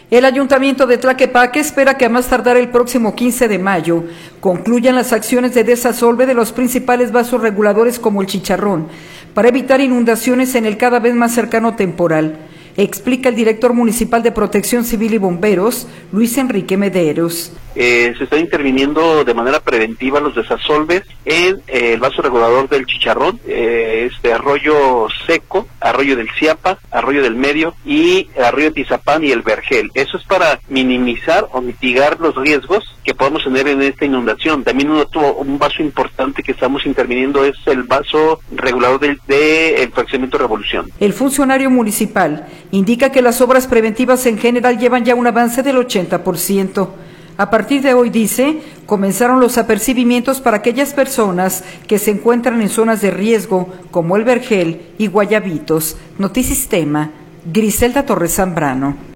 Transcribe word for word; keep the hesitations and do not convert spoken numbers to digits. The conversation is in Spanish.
El Ayuntamiento de Tlaquepaque espera que a más tardar el próximo quince de mayo concluyan las acciones de desasolve de los principales vasos reguladores como el Chicharrón, para evitar inundaciones en el cada vez más cercano temporal, explica el director municipal de Protección Civil y Bomberos, Luis Enrique Mederos. Eh, se están interviniendo de manera preventiva los desasolves en eh, el vaso regulador del Chicharrón, eh, este Arroyo Seco, Arroyo del Ciapa, Arroyo del Medio y Arroyo de Tizapán y el Vergel. Eso es para minimizar o mitigar los riesgos que podemos tener en esta inundación. También otro, un vaso importante que estamos interviniendo es el vaso regulador del de el fraccionamiento Revolución. El funcionario municipal indica que las obras preventivas en general llevan ya un avance del ochenta por ciento. A partir de hoy, dice, comenzaron los apercibimientos para aquellas personas que se encuentran en zonas de riesgo, como el Vergel y Guayabitos. Notisistema, Griselda Torres Zambrano.